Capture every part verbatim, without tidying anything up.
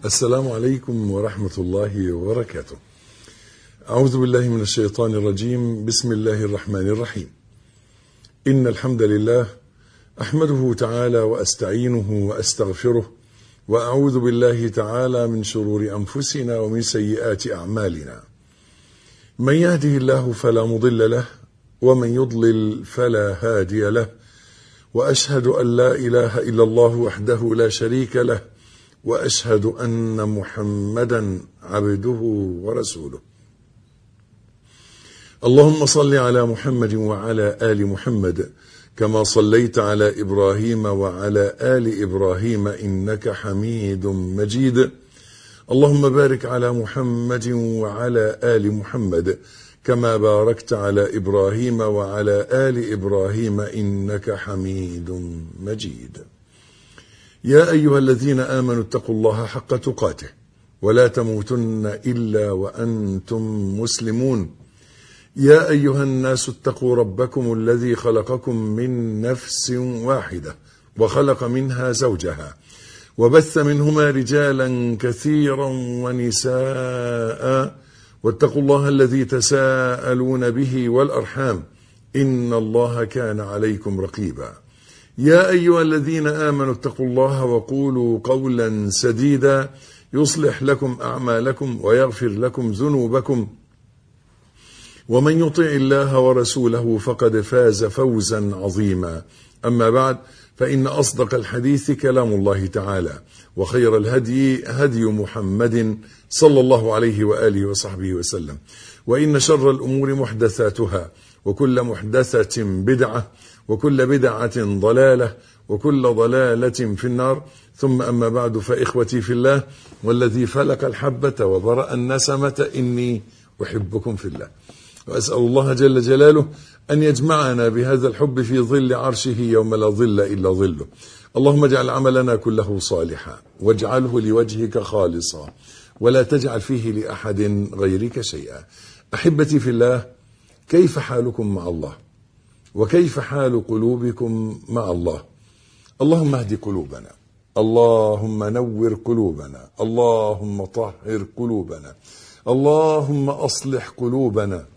السلام عليكم ورحمة الله وبركاته. أعوذ بالله من الشيطان الرجيم. بسم الله الرحمن الرحيم. إن الحمد لله أحمده تعالى وأستعينه وأستغفره، وأعوذ بالله تعالى من شرور أنفسنا ومن سيئات أعمالنا. من يهده الله فلا مضل له، ومن يضلل فلا هادي له، وأشهد أن لا إله إلا الله وحده لا شريك له، وأشهد أن محمدا عبده ورسوله. اللهم صل على محمد وعلى آل محمد كما صليت على إبراهيم وعلى آل إبراهيم إنك حميد مجيد. اللهم بارك على محمد وعلى آل محمد كما باركت على إبراهيم وعلى آل إبراهيم إنك حميد مجيد. يا أيها الذين آمنوا اتقوا الله حق تقاته ولا تموتن إلا وأنتم مسلمون. يا أيها الناس اتقوا ربكم الذي خلقكم من نفس واحدة وخلق منها زوجها وبث منهما رجالا كثيرا ونساء، واتقوا الله الذي تساءلون به والأرحام إن الله كان عليكم رقيبا. يا أيها الذين آمنوا اتقوا الله وقولوا قولا سديدا يصلح لكم أعمالكم ويغفر لكم ذنوبكم، ومن يطع الله ورسوله فقد فاز فوزا عظيما. أما بعد، فإن أصدق الحديث كلام الله تعالى، وخير الهدي هدي محمد صلى الله عليه وآله وصحبه وسلم، وإن شر الأمور محدثاتها، وكل محدثة بدعة، وكل بدعة ضلالة، وكل ضلالة في النار. ثم أما بعد، فإخوتي في الله والذي فلق الحبة وبرأ النسمة إني أحبكم في الله، وأسأل الله جل جلاله أن يجمعنا بهذا الحب في ظل عرشه يوم لا ظل إلا ظله. اللهم اجعل عملنا كله صالحا، واجعله لوجهك خالصا، ولا تجعل فيه لأحد غيرك شيئا. أحبتي في الله، كيف حالكم مع الله؟ وكيف حال قلوبكم مع الله؟ اللهم اهد قلوبنا، اللهم نور قلوبنا، اللهم طهر قلوبنا، اللهم أصلح قلوبنا،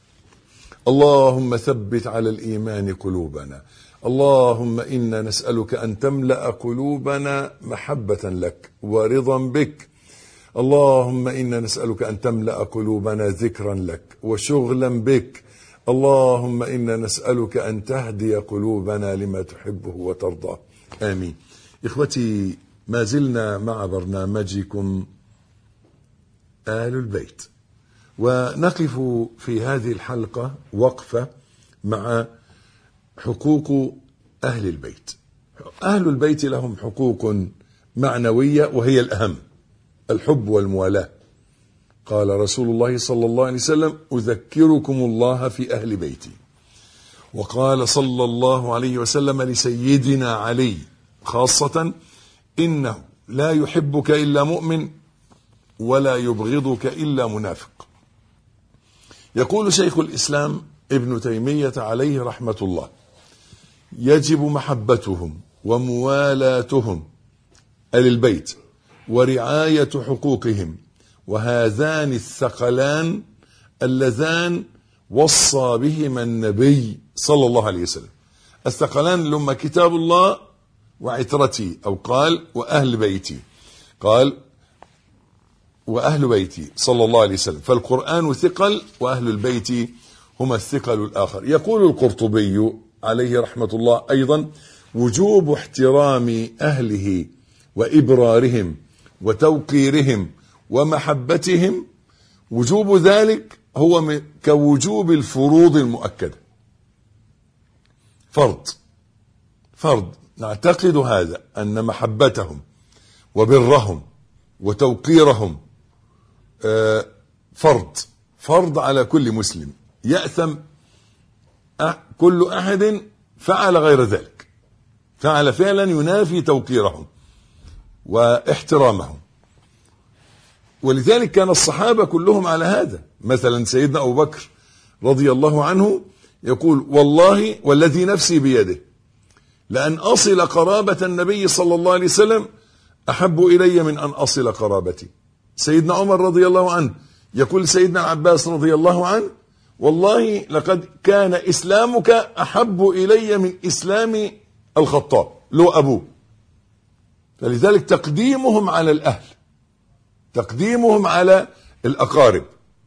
اللهم ثبت على الإيمان قلوبنا. اللهم إنا نسألك أن تملأ قلوبنا محبة لك ورضا بك. اللهم إنا نسألك أن تملأ قلوبنا ذكرا لك وشغلا بك. اللهم إنا نسألك أن تهدي قلوبنا لما تحبه وترضاه، آمين. إخوتي، ما زلنا مع برنامجكم آل البيت، ونقف في هذه الحلقة وقفة مع حقوق أهل البيت. أهل البيت لهم حقوق معنوية وهي الأهم، الحب والموالاة. قال رسول الله صلى الله عليه وسلم: أذكركم الله في أهل بيتي. وقال صلى الله عليه وسلم لسيدنا علي خاصة: إنه لا يحبك إلا مؤمن ولا يبغضك إلا منافق. يقول شيخ الإسلام ابن تيمية عليه رحمة الله: يجب محبتهم وموالاتهم أهل البيت ورعاية حقوقهم، وهذان الثقلان اللذان وصى بهما النبي صلى الله عليه وسلم. الثقلان لما كتاب الله وعترتي، أو قال وأهل بيتي، قال وأهل بيتي صلى الله عليه وسلم، فالقرآن ثقل وأهل البيت هم الثقل الآخر. يقول القرطبي عليه رحمة الله أيضا: وجوب احترام أهله وإبرارهم وتوقيرهم ومحبتهم، وجوب ذلك هو كوجوب الفروض المؤكدة. فرض فرض نعتقد هذا، أن محبتهم وبرهم وتوقيرهم فرض فرض على كل مسلم. يأثم كل أحد فعل غير ذلك، فعل فعلا ينافي توقيرهم واحترامهم. ولذلك كان الصحابة كلهم على هذا. مثلا سيدنا أبو بكر رضي الله عنه يقول: والله والذي نفسي بيده لأن أصل قرابة النبي صلى الله عليه وسلم أحب إلي من أن أصل قرابتي. سيدنا عمر رضي الله عنه يقول سيدنا العباس رضي الله عنه: والله لقد كان إسلامك أحب إلي من إسلام الخطاب له أبوه. فلذلك تقديمهم على الأهل، تقديمهم على الأقارب،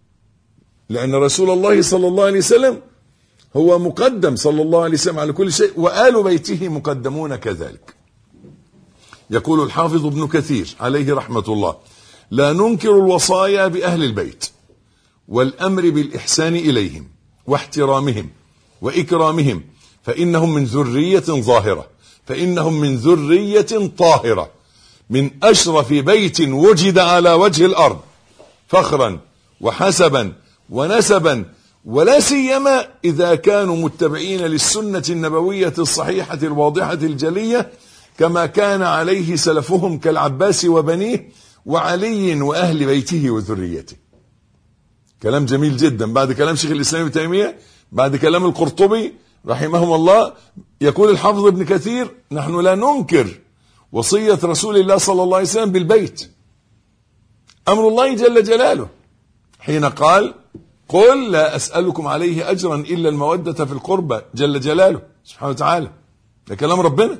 لأن رسول الله صلى الله عليه وسلم هو مقدم صلى الله عليه وسلم على كل شيء، وآل بيته مقدمون كذلك. يقول الحافظ ابن كثير عليه رحمة الله: لا ننكر الوصايا بأهل البيت والأمر بالإحسان إليهم واحترامهم وإكرامهم، فإنهم من ذرية ظاهرة، فإنهم من ذرية طاهرة، من أشرف بيت وجد على وجه الأرض، فخرا وحسبا ونسبا، ولا سيما إذا كانوا متبعين للسنة النبوية الصحيحة الواضحة الجلية، كما كان عليه سلفهم كالعباس وبنيه وعلي وأهل بيته وذريته. كلام جميل جدا. بعد كلام شيخ الإسلام ابن تيمية، بعد كلام القرطبي رحمهم الله، يقول الحافظ ابن كثير: نحن لا ننكر وصية رسول الله صلى الله عليه وسلم بالبيت، أمر الله جل جلاله حين قال: قل لا أسألكم عليه أجرا إلا المودة في القربى، جل جلاله سبحانه وتعالى. ده كلام ربنا.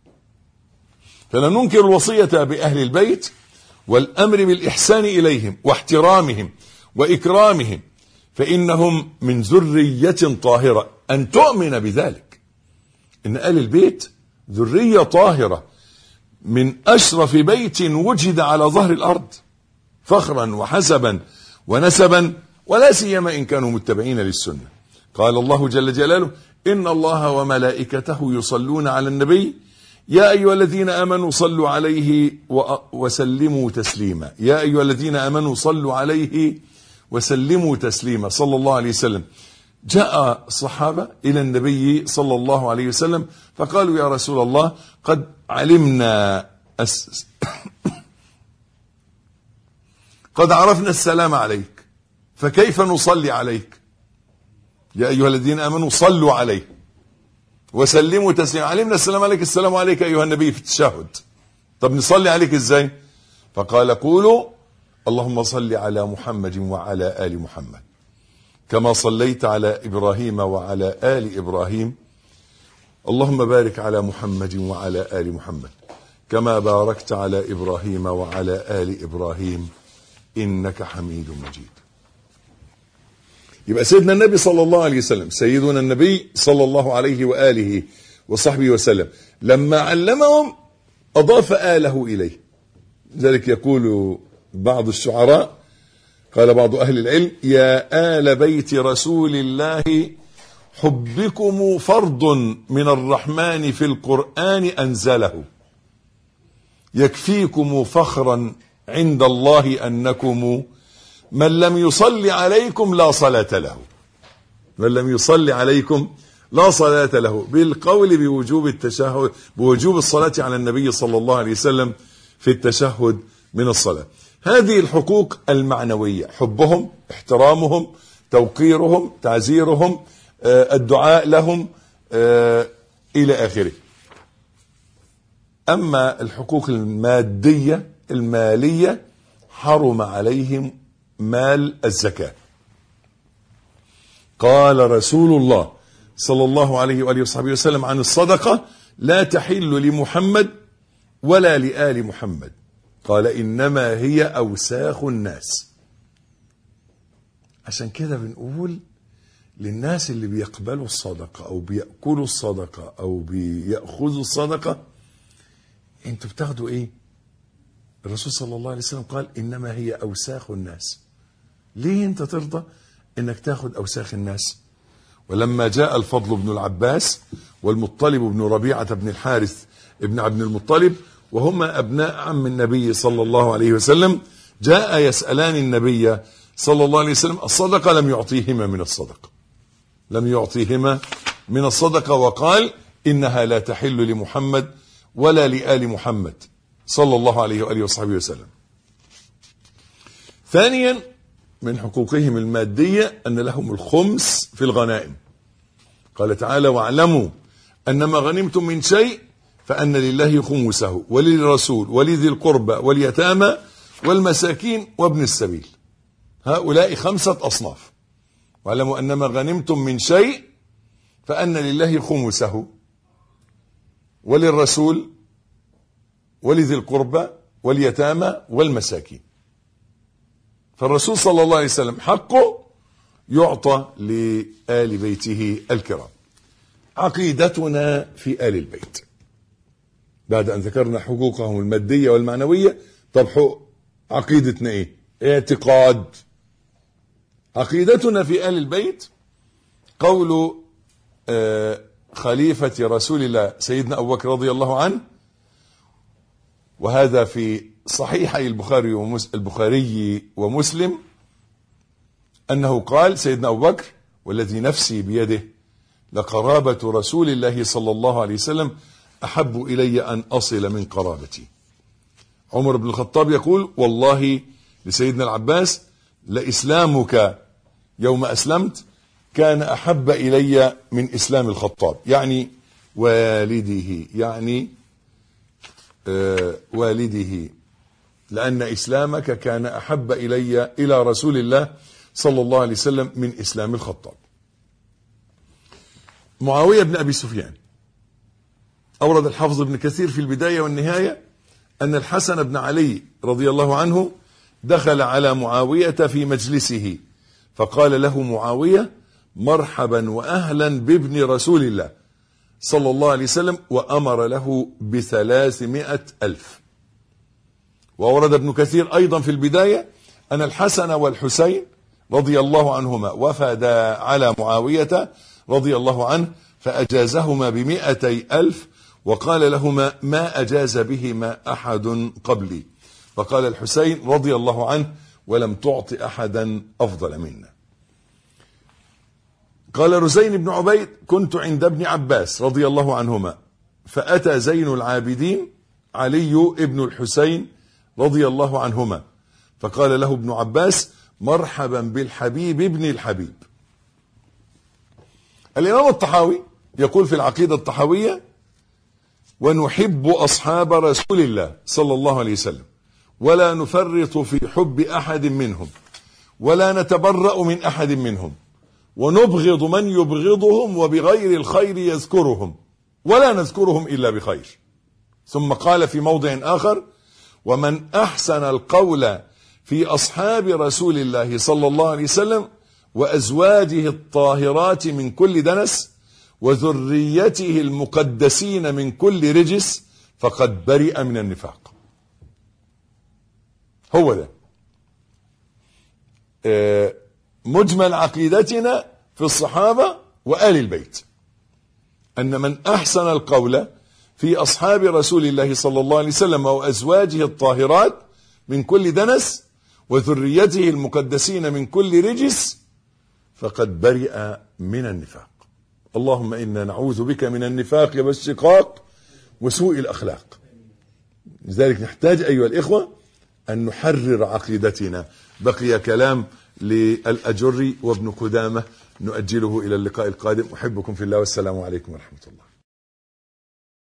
فلا ننكر الوصية بأهل البيت والأمر بالإحسان إليهم واحترامهم وإكرامهم، فإنهم من ذرية طاهرة. أن تؤمن بذلك، إن آل البيت ذرية طاهرة من أشرف بيت وجد على ظهر الأرض، فخرا وحسبا ونسبا، ولا سيما إن كانوا متبعين للسنة. قال الله جل جلاله: إن الله وملائكته يصلون على النبي يا أيها الذين آمنوا صلوا عليه وسلموا تسليما. يا أيها الذين آمنوا صلوا عليه وسلموا تسليما، صلى الله عليه وسلم. جاء الصحابة إلى النبي صلى الله عليه وسلم فقالوا: يا رسول الله، قد علمنا أس... قد عرفنا السلام عليك، فكيف نصلي عليك؟ يا أيها الذين آمنوا صلوا عليه وسلموا تسليما. علمنا السلام عليك، السلام عليك أيها النبي في التشهد، طب نصلي عليك إزاي؟ فقال: قولوا اللهم صل على محمد وعلى آل محمد كما صليت على إبراهيم وعلى آل إبراهيم، اللهم بارك على محمد وعلى آل محمد كما باركت على إبراهيم وعلى آل إبراهيم إنك حميد مجيد. يبقى سيدنا النبي صلى الله عليه وسلم، سيدنا النبي صلى الله عليه وآله وصحبه وسلم، لما علمهم أضاف آله إليه. ذلك يقول بعض الشعراء، قال بعض أهل العلم: يا آل بيت رسول الله حبكم فرض من الرحمن في القرآن أنزله، يكفيكم فخرا عند الله أنكم من لم يصلي عليكم لا صلاة له. من لم يصلي عليكم لا صلاة له، بالقول بوجوب التشهد، بوجوب الصلاة على النبي صلى الله عليه وسلم في التشهد من الصلاة. هذه الحقوق المعنوية: حبهم، احترامهم، توقيرهم، تعزيرهم، الدعاء لهم إلى آخره. أما الحقوق المادية المالية حرم عليهم مال الزكاة. قال رسول الله صلى الله عليه وآله وصحبه وسلم عن الصدقة: لا تحل لمحمد ولا لآل محمد، قال: إنما هي أوساخ الناس. عشان كده بنقول للناس اللي بيقبلوا الصدقة أو بيأكلوا الصدقة أو بيأخذوا الصدقة: انتوا بتاخدوا ايه؟ الرسول صلى الله عليه وسلم قال: إنما هي أوساخ الناس. ليه انت ترضى انك تاخد أوساخ الناس؟ ولما جاء الفضل بن العباس والمطلب بن ربيعة بن الحارث ابن عبد المطلب، وهما أبناء عم النبي صلى الله عليه وسلم، جاء يسألان النبي صلى الله عليه وسلم الصدقة، لم يعطيهما من الصدقة، لم يعطيهما من الصدقة، وقال: إنها لا تحل لمحمد ولا لآل محمد صلى الله عليه وآله وصحبه وسلم. ثانيا من حقوقهم المادية أن لهم الخمس في الغنائم. قال تعالى: واعلموا أنما غنمتم من شيء فأن لله خمسه وللرسول ولذي القربى واليتامى والمساكين وابن السبيل. هؤلاء خمسة أصناف. واعلموا أنما غنمتم من شيء فأن لله خمسه وللرسول ولذي القربى واليتامى والمساكين. فالرسول صلى الله عليه وسلم حقه يعطى لآل بيته الكرام. عقيدتنا في آل البيت بعد أن ذكرنا حقوقهم المادية والمعنوية. طب حقوق عقيدتنا إيه؟ اعتقاد. عقيدتنا في آل البيت قول آه خليفة رسول الله سيدنا أبو بكر رضي الله عنه، وهذا في صحيحي البخاري البخاري ومسلم، أنه قال سيدنا أبو بكر: والذي نفسي بيده لقرابة رسول الله صلى الله عليه وسلم أحب إلي أن أصل من قرابتي. عمر بن الخطاب يقول: والله لسيدنا العباس لإسلامك يوم أسلمت كان أحب إلي من إسلام الخطاب، يعني والده، يعني آه والده، لأن إسلامك كان أحب إلي إلى رسول الله صلى الله عليه وسلم من إسلام الخطاب. معاوية بن أبي سفيان أورد الحافظ ابن كثير في البداية والنهاية أن الحسن بن علي رضي الله عنه دخل على معاوية في مجلسه فقال له معاوية: مرحبا وأهلا بابن رسول الله صلى الله عليه وسلم، وأمر له بثلاثمائة ألف. وورد ابن كثير أيضا في البداية أن الحسن والحسين رضي الله عنهما وفدا على معاوية رضي الله عنه فأجازهما بمئتي ألف، وقال لهما: ما أجاز بهما أحد قبلي. فقال الحسين رضي الله عنه: ولم تعط أحدا أفضل منا. قال رزين بن عبيد: كنت عند ابن عباس رضي الله عنهما فأتى زين العابدين علي ابن الحسين رضي الله عنهما فقال له ابن عباس: مرحبا بالحبيب ابن الحبيب. الإمام الطحاوي يقول في العقيدة الطحاوية: ونحب أصحاب رسول الله صلى الله عليه وسلم ولا نفرط في حب أحد منهم ولا نتبرأ من أحد منهم ونبغض من يبغضهم وبغير الخير يذكرهم ولا نذكرهم إلا بخير. ثم قال في موضع آخر: ومن أحسن القول في أصحاب رسول الله صلى الله عليه وسلم وأزواجه الطاهرات من كل دنس وذريته المقدسين من كل رجس فقد برئ من النفاق. هو ده مجمل عقيدتنا في الصحابة وآل البيت، أن من أحسن القول في أصحاب رسول الله صلى الله عليه وسلم وأزواجه الطاهرات من كل دنس وذريته المقدسين من كل رجس فقد برئ من النفاق. اللهم إنا نعوذ بك من النفاق والشقاق وسوء الأخلاق. لذلك نحتاج أيها الإخوة أن نحرر عقيدتنا. بقي كلام للأجري وابن قدامة نؤجله إلى اللقاء القادم. أحبكم في الله والسلام عليكم ورحمة الله.